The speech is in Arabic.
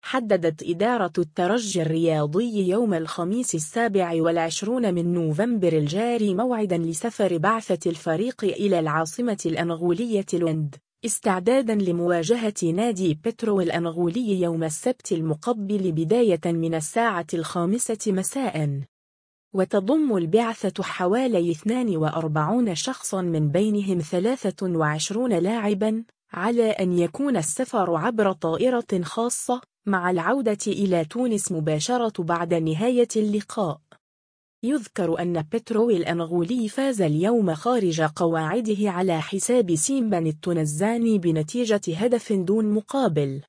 حددت إدارة الترجي الرياضي يوم الخميس 27 من نوفمبر الجاري موعداً لسفر بعثة الفريق إلى العاصمة الأنغولية لوند، استعداداً لمواجهة نادي بترو الأنغولي يوم السبت المقبل بداية من 5:00 مساءً. وتضم البعثة حوالي 42 شخصاً من بينهم 23 لاعباً، على أن يكون السفر عبر طائرة خاصة، مع العودة إلى تونس مباشرة بعد نهاية اللقاء. يذكر أن بترو الأنغولي فاز اليوم خارج قواعده على حساب سيمبا التنزاني بنتيجة 1 دون مقابل.